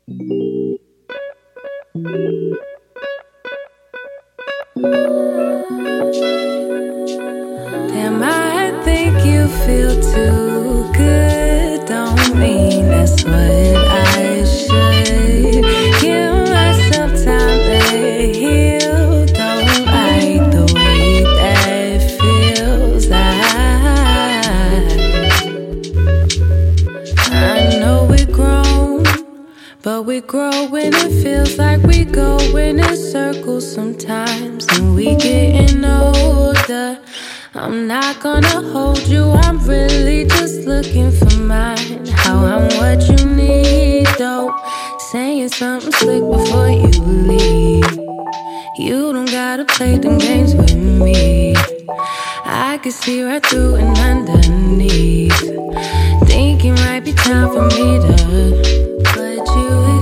Damn, I think you feel too good. Don't mean that's what I should. Give myself time to heal. Don't like the way that feels. I know we're grown, but we grow when it feels like we go in circles sometimes, and we getting older. I'm not gonna hold you, I'm really just looking for mine. How I'm what you need, though. Saying something slick before you leave. You don't gotta play them games with me. I can see right through and underneath. Think it might be time for me to put you in.